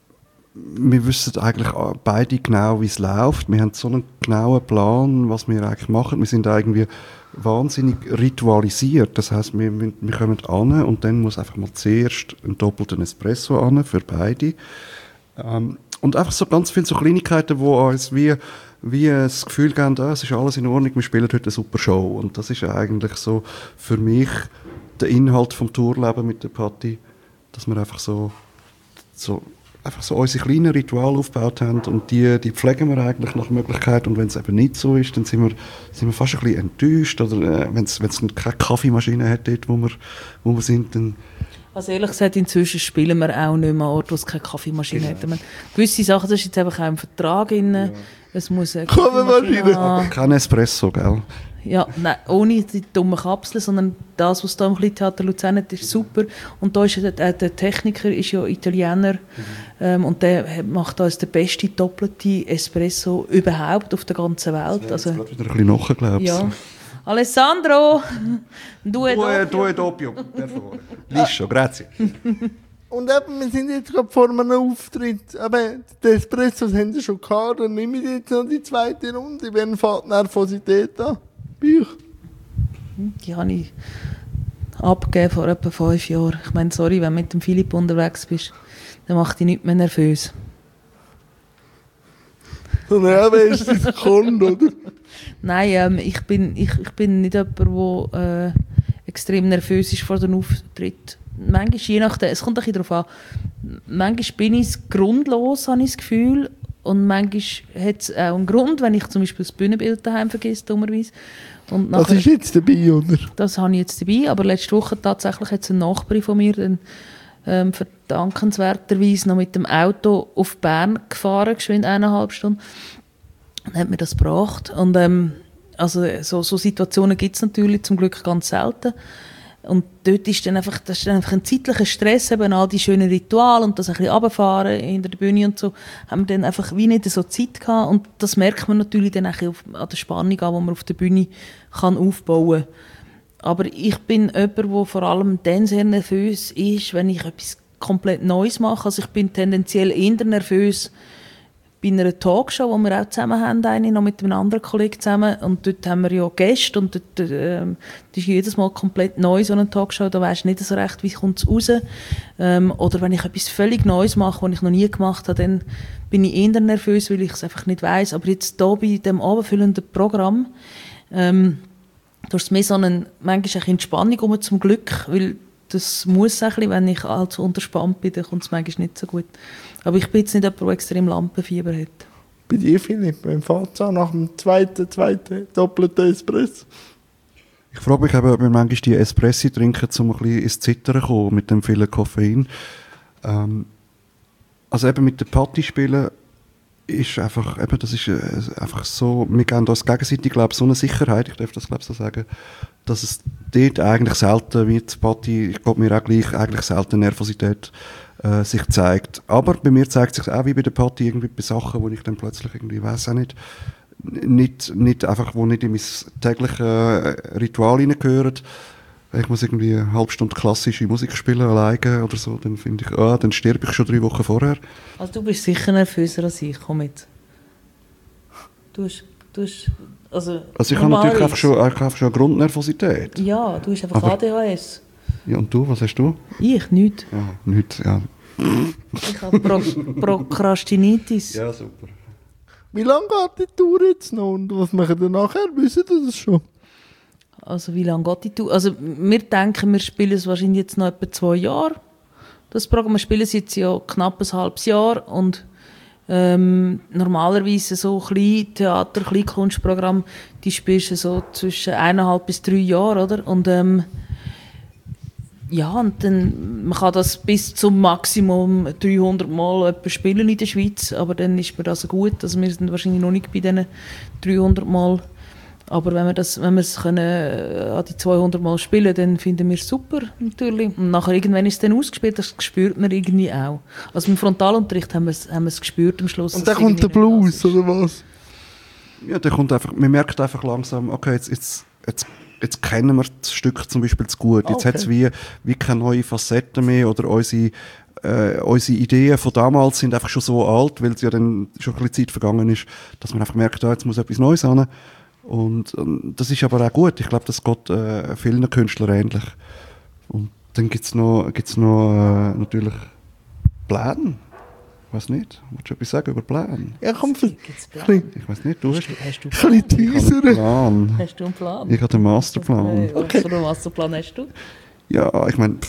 wir wissen eigentlich beide genau, wie es läuft. Wir haben so einen genauen Plan, was wir eigentlich machen. Wir sind irgendwie wahnsinnig ritualisiert. Das heisst, wir, wir, wir kommen an und dann muss einfach mal zuerst ein doppelten Espresso an für beide. Ähm, und einfach so ganz viele so Kleinigkeiten, die uns wie, wie das Gefühl geben, ah, es ist alles in Ordnung, wir spielen heute eine super Show. Und das ist eigentlich so für mich der Inhalt vom Tourleben mit der Patti, dass wir einfach so, so einfach so unsere kleinen Rituale aufgebaut haben und die, die pflegen wir eigentlich nach Möglichkeit und wenn es eben nicht so ist, dann sind wir, sind wir fast ein bisschen enttäuscht oder äh, wenn es keine Kaffeemaschine hat dort, wo wir, wo wir sind, dann... Also ehrlich gesagt, inzwischen spielen wir auch nicht mehr an Orten, wo es keine Kaffeemaschine hat. Meine, gewisse Sachen, das ist jetzt einfach auch im Vertrag drin. Ja. Es muss eine Kaffeemaschine haben. Kein Espresso, gell? Ja, nein, ohne die dummen Kapseln, sondern das, was da im Kleintheater Luzern hat, ist super. Und da ist der, der Techniker ist ja Italiener mhm. ähm, und der macht uns den besten doppelten Espresso überhaupt auf der ganzen Welt. Das also, wieder ein bisschen nachher, glaube ich. Ja. Alessandro, du e doppio. Due doppio, per favore. Liscio, grazie. Und eben, wir sind jetzt gerade vor einem Auftritt, aber die Espressos haben sie schon gehabt, dann nehmen wir jetzt noch die zweite Runde, wenn fällt Nervosität an? Bei euch? Die habe ich abgegeben vor etwa fünf Jahren. Ich meine, sorry, wenn du mit dem Philipp unterwegs bist, dann macht dich nicht mehr nervös. Sondern auch, wenn es das kommt, oder? Nein, ähm, ich, bin, ich, ich bin nicht jemand, der äh, extrem nervös ist vor dem Auftritt. Manchmal, je nachdem, es kommt ein bisschen darauf an, manchmal bin ich grundlos, habe ich das Gefühl. Und manchmal hat es auch einen Grund, wenn ich zum Beispiel das Bühnenbild daheim vergesse, dummerweise. Und nachher, das ist jetzt dabei, oder? Das habe ich jetzt dabei, aber letzte Woche tatsächlich hat es ein Nachbar von mir dann, ähm, verdankenswerterweise noch mit dem Auto auf Bern gefahren, geschwind eineinhalb Stunden. Und hat mir das gebracht. Und ähm, also so, so Situationen gibt es natürlich zum Glück ganz selten. Und dort ist dann einfach, das ist dann einfach ein zeitlicher Stress, eben all die schönen Rituale und das ein bisschen runterfahren hinter der Bühne und so, haben wir dann einfach wie nicht so Zeit gehabt. Und das merkt man natürlich dann auch an der Spannung an, die man auf der Bühne kann aufbauen kann. Aber ich bin jemand, der vor allem dann sehr nervös ist, wenn ich etwas komplett Neues mache. Also ich bin tendenziell eher nervös bei einer Talkshow, die wir auch zusammen haben, eine, noch mit einem anderen Kollegen zusammen. Und dort haben wir ja Gäste und dort, ähm, das ist jedes Mal komplett neu, so eine Talkshow. Da weisst du nicht so recht, wie kommt es raus. Ähm, oder wenn ich etwas völlig Neues mache, was ich noch nie gemacht habe, dann bin ich eher nervös, weil ich es einfach nicht weiss. Aber jetzt hier bei diesem abendfüllenden Programm, ähm, da ist mehr so eine, manchmal eine Entspannung um, zum Glück, weil das muss ein bisschen, wenn ich allzu unterspannt bin, dann kommt es manchmal nicht so gut. Aber ich bin jetzt nicht jemand, der extrem Lampenfieber hat. Bei dir, Philipp, beim Fazza nach dem zweiten, zweiten doppelten Espresso? Ich frage mich eben, ob wir manchmal die Espressi trinken, um ein bisschen ins Zittern zu kommen mit dem vielen Koffein. Ähm, also eben mit den Party spielen ist einfach, eben, das ist äh, einfach so, wir geben uns gegenseitig, glaube ich, so eine Sicherheit, ich darf das glaube ich so sagen, dass es dort eigentlich selten, wie die Party, ich glaube mir auch gleich, eigentlich selten Nervosität äh, sich zeigt. Aber bei mir zeigt sich auch wie bei der Party irgendwie bei Sachen, wo ich dann plötzlich irgendwie, weiss auch nicht, nicht, nicht einfach, wo nicht in mein tägliches äh, Ritual hineingehören. Ich muss irgendwie eine halbe Stunde klassische Musik spielen, alleine oder so, dann finde ich, ah, dann sterbe ich schon drei Wochen vorher. Also du bist sicher nervöser als ich, komm mit. Du hast, du hast, also... Also ich habe natürlich einfach schon, ich habe schon eine Grundnervosität. Ja, du hast einfach Aber, A D H S. Ja, und du, was hast du? Ich, nichts. Ja, nichts, ja. Ich habe Pro Prokrastinitis. Ja, super. Wie lange geht die Tour jetzt noch und was machen wir nachher? Wissen Sie das schon? Also wie lange geht die Tour? Also wir denken, wir spielen es wahrscheinlich jetzt noch etwa zwei Jahre. Das Programm, wir spielen es jetzt ja knapp ein halbes Jahr und ähm, normalerweise so Kleintheater, Kleinkunstprogramm, die spielst du so zwischen eineinhalb bis drei Jahren, oder? Und ähm, ja, und dann, man kann das bis zum Maximum dreihundert Mal etwa spielen in der Schweiz, aber dann ist mir das so gut, also wir sind wahrscheinlich noch nicht bei diesen dreihundert Mal. Aber wenn wir das, wenn wir es können, äh, an die zweihundert Mal spielen, dann finden wir es super, natürlich. Und nachher irgendwann ist es dann ausgespielt, das spürt man irgendwie auch. Also im Frontalunterricht haben wir es, haben wir es gespürt am Schluss. Und dann kommt der Blues, oder was? Ja, der kommt einfach, man merkt einfach langsam, okay, jetzt, jetzt, jetzt, jetzt kennen wir das Stück zum Beispiel zu gut. Jetzt okay. hat es wie, wie keine neue Facetten mehr oder unsere, äh, unsere Ideen von damals sind einfach schon so alt, weil es ja dann schon ein bisschen Zeit vergangen ist, dass man einfach merkt, ah, jetzt muss etwas Neues hin. Und, und das ist aber auch gut. Ich glaube, das geht äh, vielen Künstlern ähnlich. Und dann gibt es noch, gibt's noch äh, natürlich Pläne. Ich weiß nicht. Willst du etwas sagen über Pläne? Ja, komm, für, Gibt's Pläne? Ich weiß nicht, du hast, Hast du ein bisschen ich habe einen teasern. Plan. Hast du einen Plan? Ich habe den Masterplan. Okay. Was für einen Masterplan hast du? Ja, ich meine,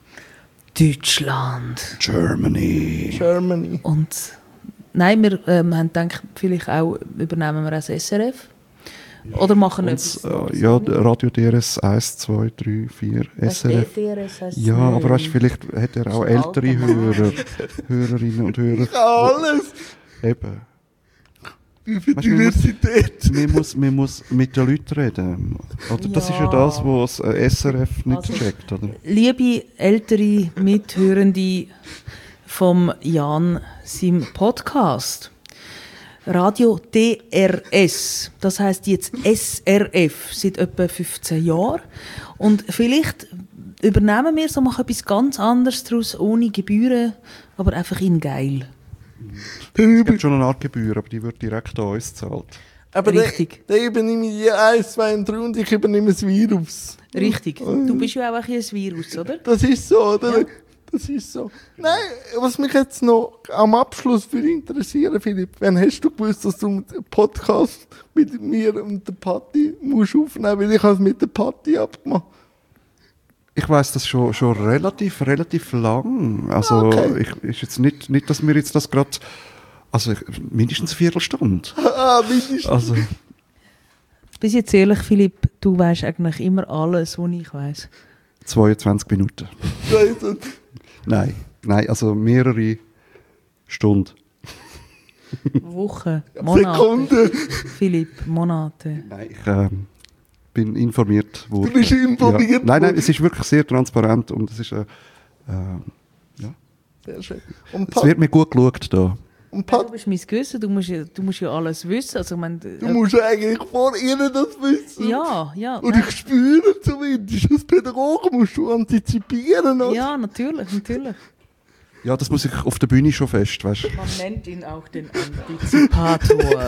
Deutschland. Germany. Germany. Und nein, wir ähm, haben gedacht, vielleicht auch übernehmen wir das S R F. Oder machen wir Und, äh, ja, Radio D R S eins, zwei, drei, vier, S R F. D R S heisst es Ja, nicht. aber weißt, vielleicht hat er auch Das ist ein ältere alter Mann. Hörer, Hörerinnen und Hörer. Alles. Eben. Wie viel Weißt du, man muss- Diversität. Man muss, man muss mit den Leuten reden. Oder? Das Ja. ist ja das, was das S R F nicht Also- checkt. Oder? Liebe ältere Mithörende vom Jan, seinem Podcast. Radio D R S, das heisst jetzt S R F, seit etwa fünfzehn Jahren. Und vielleicht übernehmen wir so, machen etwas ganz anderes daraus, ohne Gebühren, aber einfach in geil. Es gibt schon eine Art Gebühr, aber die wird direkt an uns gezahlt. Aber Richtig. der, der übernehme ich eins, zwei und drei und ich übernehme das Virus. Richtig. Du bist ja auch ein bisschen ein Virus, oder? Das ist so, oder? Ja. Das ist so. Nein, was mich jetzt noch am Abschluss würde interessieren, Philipp, wann hast du gewusst, dass du einen Podcast mit mir und der Patti musst aufnehmen, weil ich habe es mit der Patti abgemacht. Ich weiss das schon, schon relativ, relativ lang. Also, Okay. ich, ist jetzt nicht, nicht, dass wir jetzt das gerade, also ich, mindestens eine Viertelstunde. Ah, mindestens. Also, Bis jetzt ehrlich, Philipp, du weißt eigentlich immer alles, was ich weiss. zweiundzwanzig Minuten. Also, Nein, nein, also mehrere Stunden. Wochen, Monate. Sekunde. Philipp, Monate. Nein, ich ähm, bin informiert worden. Du bist informiert Ja. Nein, nein, worden. es ist wirklich sehr transparent und es ist, äh, äh, ja. Sehr schön. Und, Es Pat, wird mir gut geschaut da. und Du Pat, bist mein Gewissen, du musst, ja, du musst ja alles wissen. Also, ich meine, du musst eigentlich vor ihnen das wissen. ja, ja. Und nein. ich spüre zumindest, als Pädagoge musst du antizipieren. Oder? Ja, natürlich, natürlich. Ja, das muss ich auf der Bühne schon fest, weißt du. Man nennt ihn auch den Antizipator.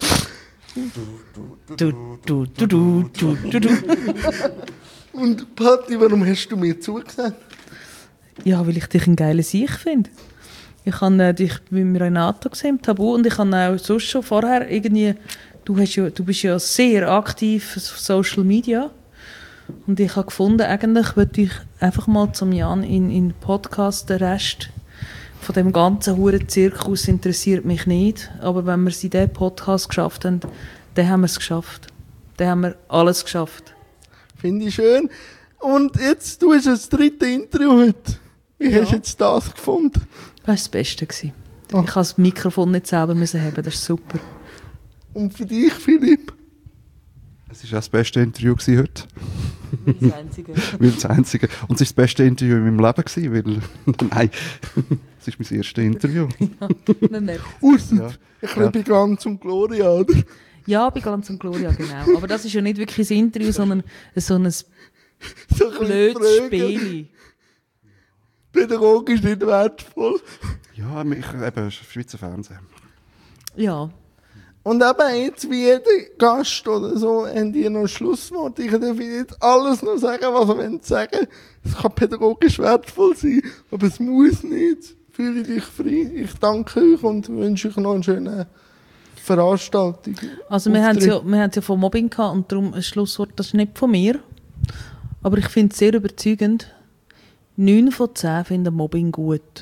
Du, du, du, du, du, du, du. Und Patti, warum hast du mir zugesagt? Ja, weil ich dich ein geiler Sieg finde. Ich habe äh, dich mit Renato gesehen, im Tabu, und ich habe auch sonst schon vorher irgendwie, du, hast ja, du bist ja sehr aktiv auf Social Media, und ich habe gefunden, eigentlich würde ich einfach mal zum Jan in in Podcast den Rest von dem ganzen huren Zirkus interessiert mich nicht. Aber wenn wir es in diesem Podcast geschafft haben, dann haben wir es geschafft. Dann haben wir alles geschafft. Finde ich schön. Und jetzt, du hast das dritte Interview heute. Wie Ja. hast du jetzt das gefunden? Das war das Beste. Gewesen. Ah. Ich musste das Mikrofon nicht selber müssen haben, das ist super. Und für dich, Philipp? Es war auch das beste Interview gewesen heute. Das Einzige. Weil das einzige. Und es war das beste Interview in meinem Leben gewesen, weil, nein, es ist mein erstes Interview. Man merkt. Ausser Ja. ein bisschen Ja. bei Glanz und Gloria, oder? Ja, bei Glanz und Gloria, genau. Aber das ist ja nicht wirklich ein Interview, sondern so ein So ein bisschen blödes Fragen. Spiel. Pädagogisch nicht wertvoll. Ja, ich, eben, Schweizer Fernsehen. Ja. Und eben jetzt, wie jeder Gast oder so, haben die noch ein Schlusswort. Ich darf jetzt alles noch sagen, was ihr sagen wollt. Es kann pädagogisch wertvoll sein, aber es muss nicht. Fühle dich frei. Ich danke euch und wünsche euch noch eine schöne Veranstaltung. Also wir haben es Auftritt. ja, wir haben es ja von Mobbing gehabt und darum ein Schlusswort, das ist nicht von mir. Aber ich finde es sehr überzeugend. Neun von zehn finden Mobbing gut.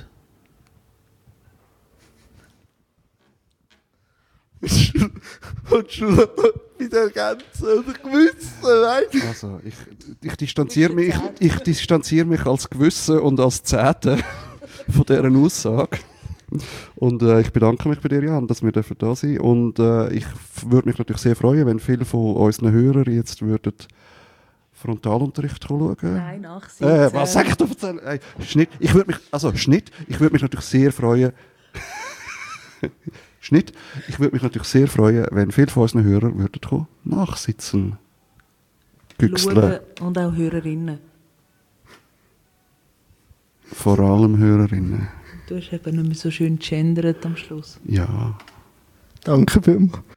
Willst du noch wieder ergänzen oder gewissen, weißt du? Also, ich, ich, distanziere mich, ich, ich distanziere mich als Gewissen und als Zehnte von dieser Aussage. Und äh, ich bedanke mich bei dir, Jan, dass wir da sein dürfen. Und äh, ich würde mich natürlich sehr freuen, wenn viele von unseren Hörern jetzt würden Frontalunterricht schauen. Nein, nachsitzen. Äh, was sag ich da erzählen? Äh, Schnitt. Ich würde mich, also Schnitt. Ich würde mich natürlich sehr freuen. Schnitt. Ich würde mich natürlich sehr freuen, wenn viele von unseren Hörern würden kommen, nachsitzen. Güchseln. Schauen und auch Hörerinnen. Vor allem Hörerinnen. Du hast eben nicht mehr so schön gendert am Schluss. Ja. Danke vielmals.